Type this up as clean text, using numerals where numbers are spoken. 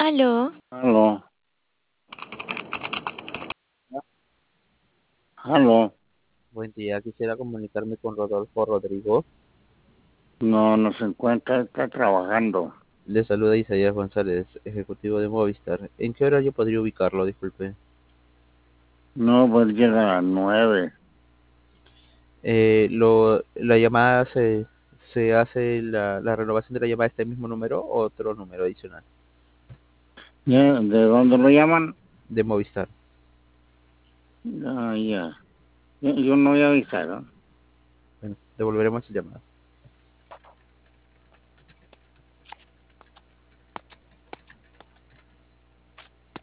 Aló, Aló, aló. Buen día, quisiera comunicarme con Rodolfo Rodrigo. No se encuentra, está trabajando. Le saluda Isaías González, ejecutivo de Movistar. ¿En qué horario podría ubicarlo? Disculpe. No, pues llega a las 9. La llamada se hace la renovación de la llamada a este mismo número o otro número adicional ¿De dónde lo llaman? de Movistar. Ah, ya. Yo no voy a avisar, ¿no? Bueno, devolveremos esa llamada.